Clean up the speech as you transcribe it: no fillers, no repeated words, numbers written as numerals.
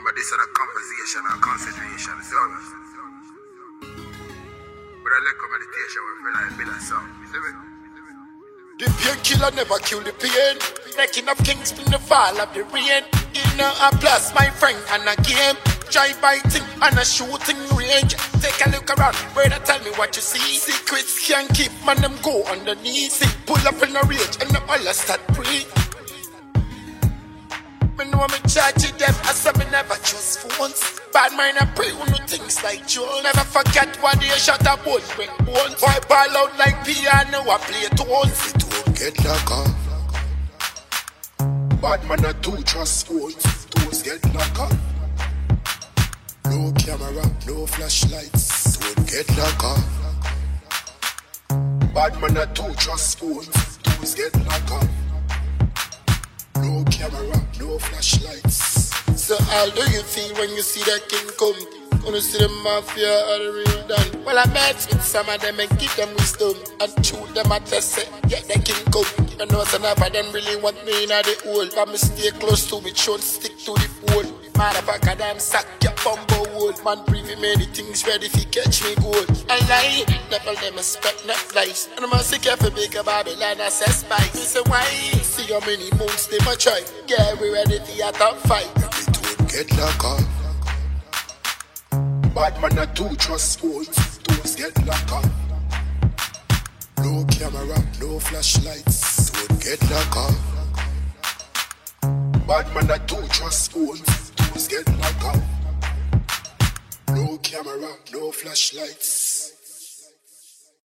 But this is a conversation and consideration, so but I like meditation we feel like build a song. See me? The painkiller never kill the pain. Breaking up kings in the fall of the rain. You know a plus, my friend, and a game. Try biting and a shooting range. Take a look around, brother, tell me what you see. Secrets can't keep, man, them go underneath. See, pull up in a rage and the all start breathe. Me know me charge them, I said me never choose phones. Bad mind I pray on no things like Jones. Never forget what they shot a bone, bring bones. Boy ball out like piano, I play tones. It won't get locked off. Bad man I do trust phones, toes get locked off. No camera, no flashlights, don't get locked off. Bad man I do trust phones, toes get locked off. No camera, no flashlights. So how do you feel when you see that king come? Gonna see the mafia or the real done? Well, I met with some of them and give them wisdom and shoot them at the set, get the king come. You know some of them really want me in the hole, but me stay close to me, don't stick to the pole. Motherfucker, them sack your bumbo hole. Man, briefly many things ready if you catch me gold. I lie, never them expect not lies. And I'm sick of a big Babylon, I say spice. Me say why? See how many moons they might try. Yeah, we ready for your top fight. It won't get locked off. Bad man, I do trust phones, toes get locked off. No camera, no flashlights, don't get locked off. Bad man, I do trust phones, toes get locked off. No camera, no flashlights.